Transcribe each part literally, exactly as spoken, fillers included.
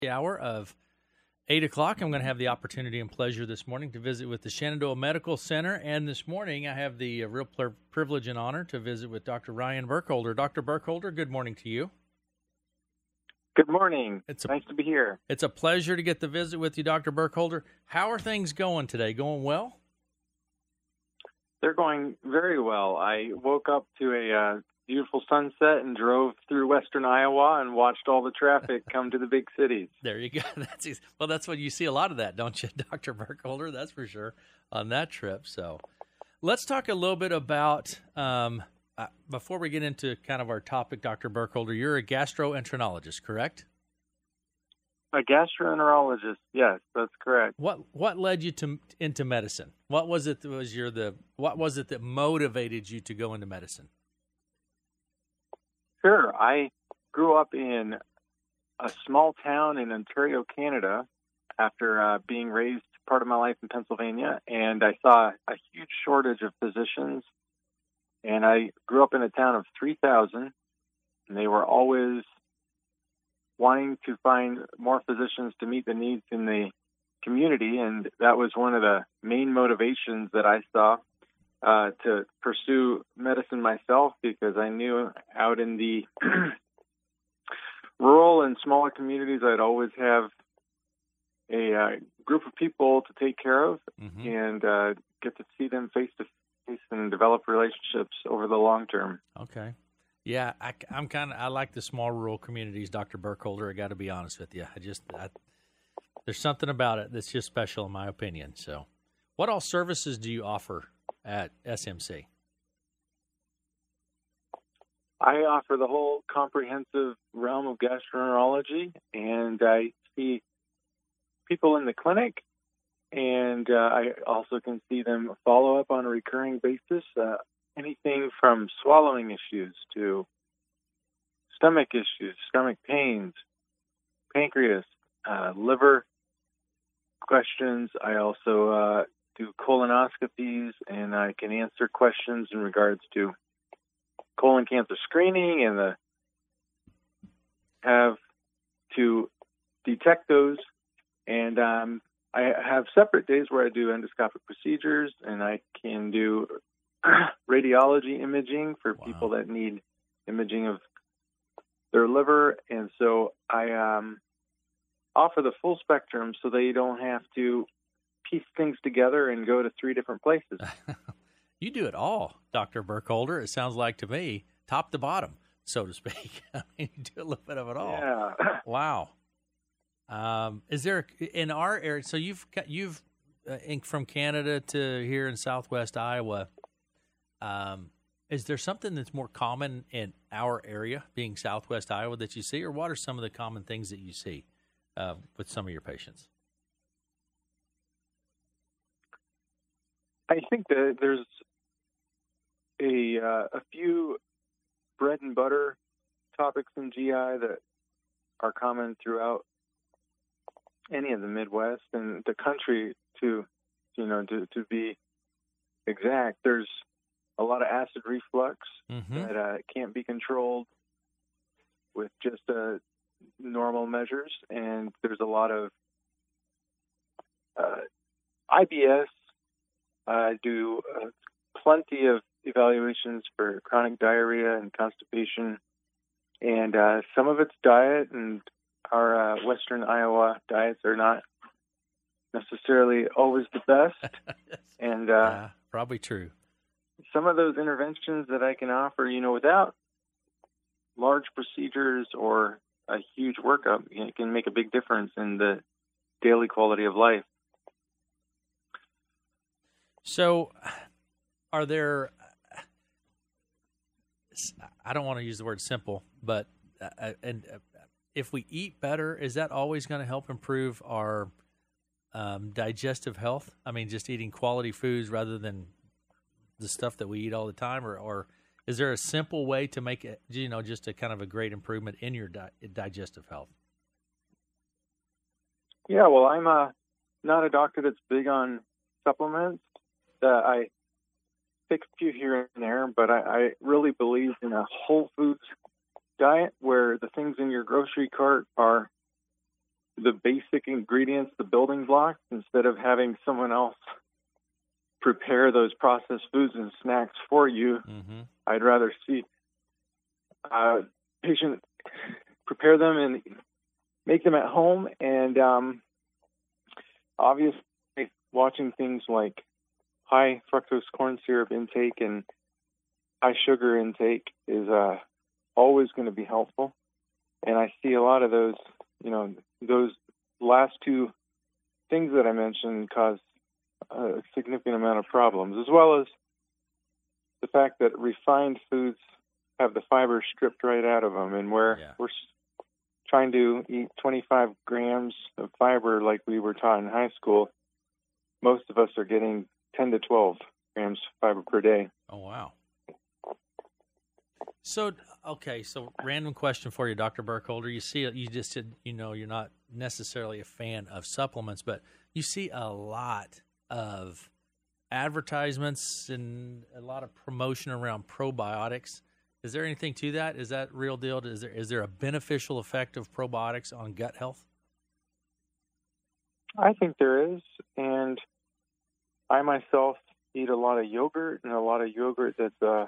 The hour of eight o'clock. I'm going to have the opportunity and pleasure this morning to visit with the Shenandoah Medical Center. And this morning, I have the uh, real pl- privilege and honor to visit with Doctor Ryan Burkholder. Doctor Burkholder, good morning to you. Good morning. It's a, nice to be here. It's a pleasure to get the visit with you, Doctor Burkholder. How are things going today? Going well? They're going very well. I woke up to a uh, beautiful sunset and drove through western Iowa and watched all the traffic come to the big cities. There you go. That's easy. Well, that's what you see a lot of that, don't you, Doctor Burkholder? That's for sure on that trip. So let's talk a little bit about, um, uh, before we get into kind of our topic, Doctor Burkholder, you're a gastroenterologist, correct? A gastroenterologist, yes, that's correct. What what led you to into medicine? What was it that was your the what was it that motivated you to go into medicine? Sure. I grew up in a small town in Ontario, Canada, after uh, being raised part of my life in Pennsylvania, and I saw a huge shortage of physicians. And I grew up in a town of three thousand, and they were always wanting to find more physicians to meet the needs in the community, and that was one of the main motivations that I saw uh, to pursue medicine myself, because I knew out in the rural and smaller communities I'd always have a uh, group of people to take care of mm-hmm. and uh, get to see them face to face and develop relationships over the long term. Okay. Yeah, I, I'm kind of, I like the small rural communities, Doctor Burkholder. I got to be honest with you. I just, I, there's something about it that's just special in my opinion. So what all services do you offer at S M C? I offer the whole comprehensive realm of gastroenterology, and I see people in the clinic, and uh, I also can see them follow up on a recurring basis. Uh, anything from swallowing issues to stomach issues, stomach pains, pancreas, uh, liver questions. I also uh, do colonoscopies, and I can answer questions in regards to colon cancer screening and the have to detect those. And um, I have separate days where I do endoscopic procedures, and I can do radiology imaging for wow. people that need imaging of their liver. And so I um, offer the full spectrum so they don't have to piece things together and go to three different places. You do it all, Doctor Burkholder. It sounds like to me, top to bottom, so to speak. I mean, you do a little bit of it all. Yeah. Wow. Um, is there in our area? So you've you've uh, from Canada to here in Southwest Iowa. Um, is there something that's more common in our area, being Southwest Iowa, that you see, or what are some of the common things that you see uh, with some of your patients? I think that there's a uh, a few bread and butter topics in G I that are common throughout any of the Midwest and the country. To you know, to to be exact, there's a lot of acid reflux mm-hmm. that uh, can't be controlled with just uh, normal measures, and there's a lot of uh, I B S. I do uh, plenty of evaluations for chronic diarrhea and constipation, and uh, some of it's diet, and our uh, Western Iowa diets are not necessarily always the best. yes. And uh, yeah, probably true. Some of those interventions that I can offer, you know, without large procedures or a huge workup, you know, it can make a big difference in the daily quality of life. So, are there, I don't want to use the word simple, but uh, and uh, if we eat better, is that always going to help improve our um, digestive health? I mean, just eating quality foods rather than the stuff that we eat all the time, or, or is there a simple way to make it, you know, just a kind of a great improvement in your di- digestive health? Yeah, well, I'm uh, not a doctor that's big on supplements. Uh, I take a few here and there, but I, I really believe in a whole foods diet where the things in your grocery cart are the basic ingredients, the building blocks, instead of having someone else prepare those processed foods and snacks for you. Mm-hmm. I'd rather see a patient prepare them and make them at home. And um, obviously, watching things like high fructose corn syrup intake and high sugar intake is uh, always going to be helpful. And I see a lot of those, you know, those last two things that I mentioned cause a significant amount of problems, as well as the fact that refined foods have the fiber stripped right out of them. And where Yeah. we're trying to eat twenty-five grams of fiber like we were taught in high school, most of us are getting ten to twelve grams of fiber per day. Oh, wow. So, okay, so random question for you, Doctor Burkholder. You see, you just said, you know, you're not necessarily a fan of supplements, but you see a lot of advertisements and a lot of promotion around probiotics. Is there anything to that? Is that real deal? Is there is there a beneficial effect of probiotics on gut health? I think there is, and I myself eat a lot of yogurt, and a lot of yogurt that's uh,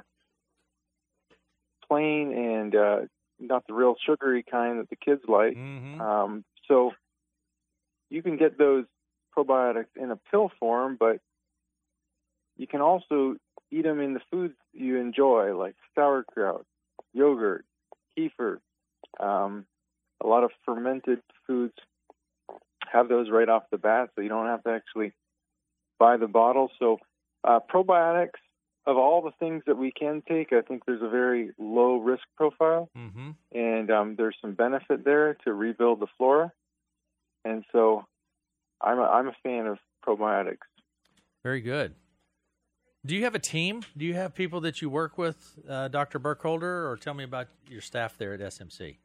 plain and uh, not the real sugary kind that the kids like. Mm-hmm. Um, so you can get those probiotics in a pill form, but you can also eat them in the foods you enjoy, like sauerkraut, yogurt, kefir. Um, a lot of fermented foods have those right off the bat, so you don't have to actually buy the bottle. So uh, probiotics, of all the things that we can take, I think there's a very low risk profile, Mm-hmm. and um, there's some benefit there to rebuild the flora. And so I'm a, I'm a fan of probiotics. Very good. Do you have a team? Do you have people that you work with, uh, Doctor Burkholder, or tell me about your staff there at S M C?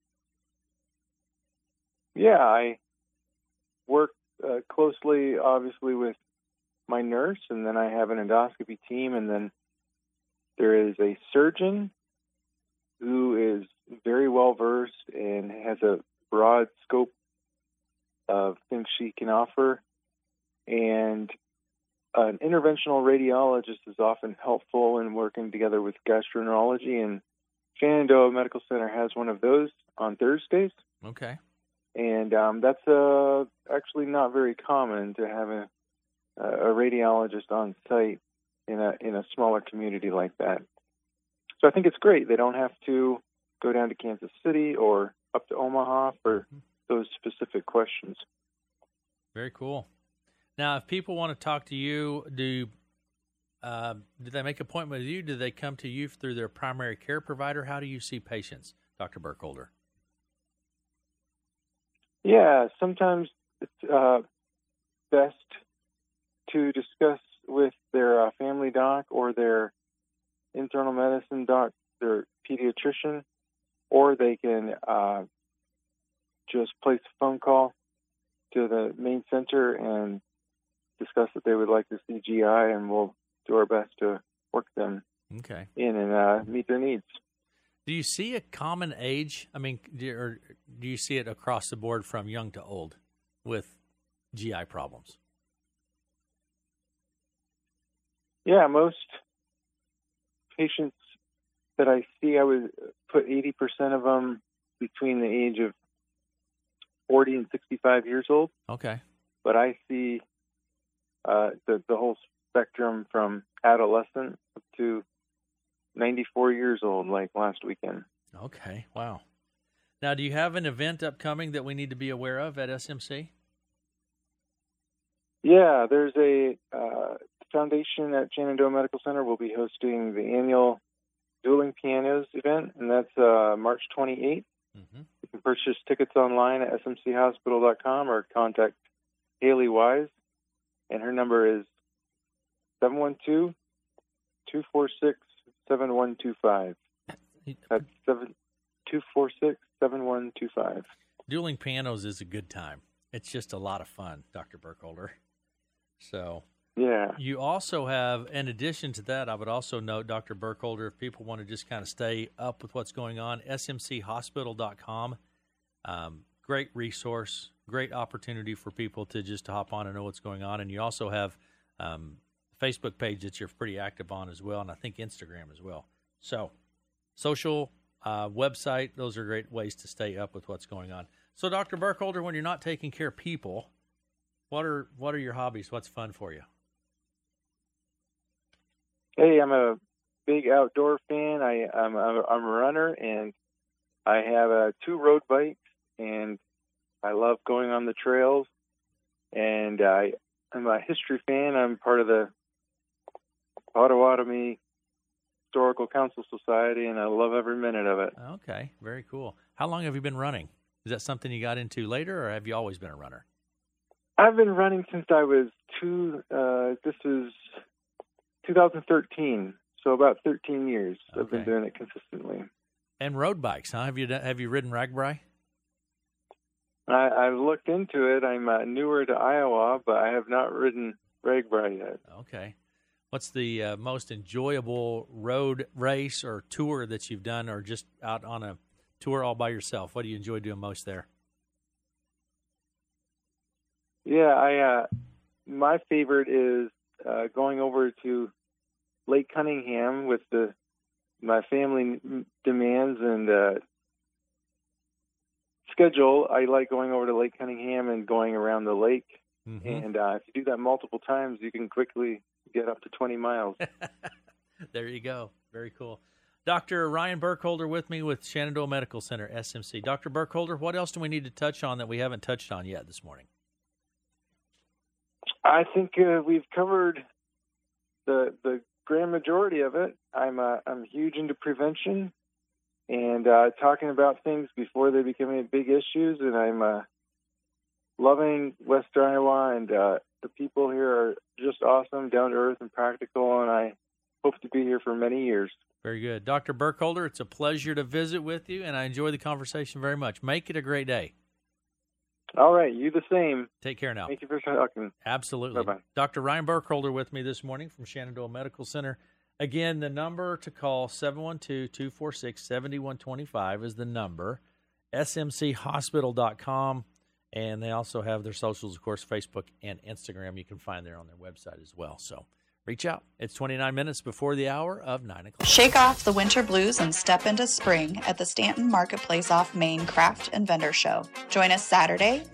Yeah, I work uh, closely, obviously, with my nurse, and then I have an endoscopy team, and then there is a surgeon who is very well versed and has a broad scope of things she can offer, and an interventional radiologist is often helpful in working together with gastroenterology, and Shenandoah Medical Center has one of those on Thursdays. Okay. And um, that's uh, actually not very common to have a, a radiologist on site in a in a smaller community like that. So I think it's great. They don't have to go down to Kansas City or up to Omaha for those specific questions. Very cool. Now, if people want to talk to you, do uh, do they make an appointment with you? Do they come to you through their primary care provider? How do you see patients, Doctor Burkholder? Yeah, sometimes it's uh, best to discuss with their uh, family doc or their internal medicine doc, their pediatrician, or they can uh, just place a phone call to the main center and discuss that they would like to see G I, and we'll do our best to work them Okay. in and uh, meet their needs. Do you see a common age? I mean, do, or do you see it across the board from young to old with G I problems? Yeah, most patients that I see, I would put eighty percent of them between the age of forty and sixty-five years old. Okay. But I see uh, the, the whole spectrum from adolescent up to ninety-four years old, like last weekend. Okay. Wow. Now, do you have an event upcoming that we need to be aware of at S M C? Yeah, there's a uh, foundation at Shenandoah Medical Center. We'll be hosting the annual Dueling Pianos event, and that's uh, March twenty-eighth. Mm-hmm. You can purchase tickets online at s m c hospital dot com or contact Haley Wise, and her number is seven one two, two four six, seven one two five. That's seven two four six, seven one two five. Dueling Pianos is a good time. It's just a lot of fun, Doctor Burkholder. So Yeah. you also have, in addition to that, I would also note, Doctor Burkholder, if people want to just kind of stay up with what's going on, s m c hospital dot com. Um, great resource, great opportunity for people to just hop on and know what's going on. And you also have um, a Facebook page that you're pretty active on as well, and I think Instagram as well. So social, uh, website, those are great ways to stay up with what's going on. So, Doctor Burkholder, when you're not taking care of people, what are what are your hobbies? What's fun for you? Hey, I'm a big outdoor fan. I, I'm, a, I'm a runner, and I have uh, two road bikes, and I love going on the trails. And I, I'm a history fan. I'm part of the Potawatomi Historical Council Society, and I love every minute of it. Okay, very cool. How long have you been running? Is that something you got into later, or have you always been a runner? I've been running since I was two. Uh, this is two thousand thirteen, so about thirteen years. Okay. I've been doing it consistently. And road bikes, huh? Have you done, have you ridden Ragbri? I, I've looked into it. I'm uh, newer to Iowa, but I have not ridden Ragbri yet. Okay. What's the uh, most enjoyable road race or tour that you've done, or just out on a tour all by yourself? What do you enjoy doing most there? Yeah, I uh, my favorite is uh, going over to Lake Cunningham with the my family demands and uh, schedule. I like going over to Lake Cunningham and going around the lake. Mm-hmm. And uh, if you do that multiple times, you can quickly get up to twenty miles. There you go. Very cool. Doctor Ryan Burkholder with me with Shenandoah Medical Center, S M C. Doctor Burkholder, what else do we need to touch on that we haven't touched on yet this morning? I think uh, we've covered the the grand majority of it. I'm uh, I'm huge into prevention and uh, talking about things before they become big issues, and I'm uh, loving Western Iowa, and uh, the people here are just awesome, down to earth and practical, and I hope to be here for many years. Very good. Doctor Burkholder, it's a pleasure to visit with you, and I enjoy the conversation very much. Make it a great day. All right, you the same. Take care now. Thank you for talking. Absolutely. Bye-bye. Doctor Ryan Burkholder with me this morning from Shenandoah Medical Center. Again, the number to call, seven one two, two four six, seven one two five is the number, S M C hospital dot com, and they also have their socials, of course, Facebook and Instagram. You can find there on their website as well. So reach out. It's twenty-nine minutes before the hour of nine o'clock. Shake off the winter blues and step into spring at the Stanton Marketplace off Main Craft and Vendor Show. Join us Saturday,